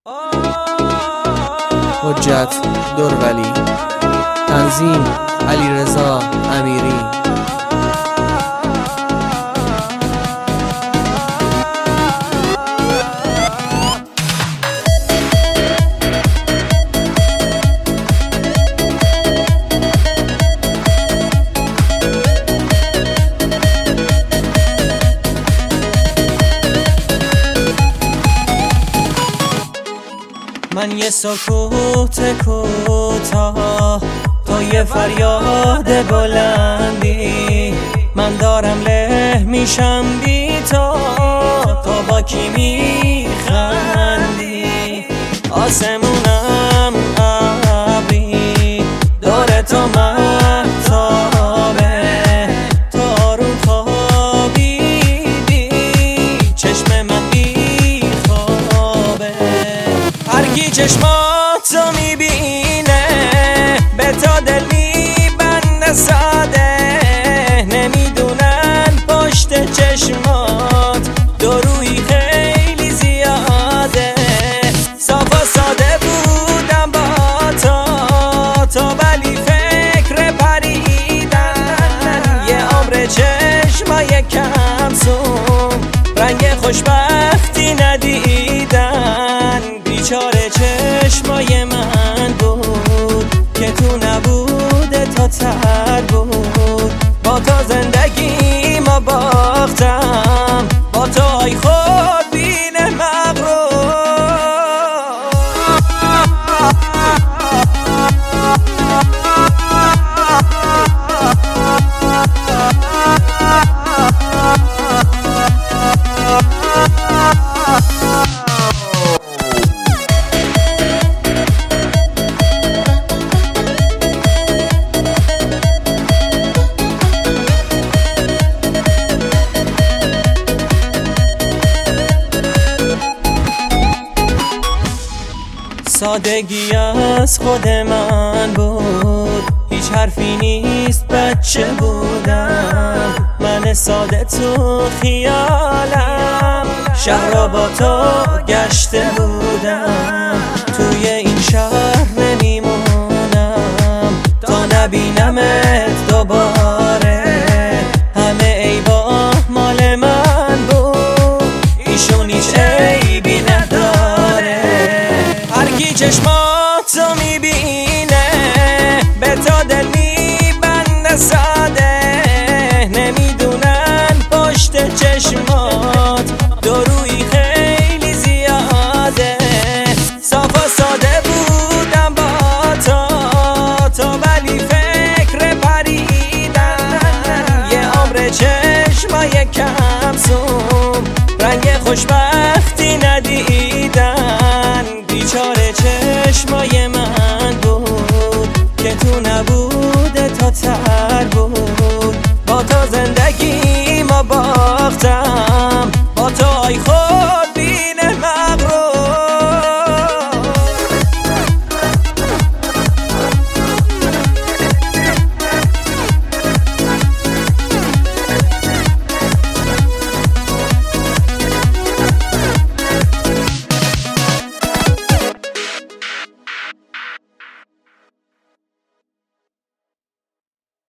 حجت دورولی. تنظیم علیرضا امیری. من یه سکوت کوتاه، تو یه فریاد بلندی. من دارم له میشم بی تو با کی میخندی. آسمونم ابری، دور تو مهتابه. تو رو خوابیدی، چشم من بی خوابه. هرکی چشماتو میبینه به تا دل میبنده ساده. نمیدونن پشت چشمات درویی خیلی زیاده. صاف و ساده بودم با تو ولی فکر پریدن. یه عمر چشمای کمسوم رنگ خوشبختی ندیدن. بیچاره چشمای من بود که تو نبوده تا تر بود. با تو زندگی ما باختم، با تو ای خودبین مغرور. سادگی از خود من بود، هیچ حرفی نیست بچه بودم. من ساده تو خیالم شهر را با تو گشته بودم. توی این شهر نمیمونم تا نبینمت دوباره. همه عیبا مال من بود، ایشون هیچ عیبی نداره. هرکی چشماتو میبینه به تا دل میبنده ساده. نمیدونن پشت چشمات درویی خیلی زیاده. صاف و ساده بودم با تو ولی فکر پریدن. یه عمر چشمای کمسوم رنگ خوشبختی ندیدن. بیچاره چشمای من بود که تو نبود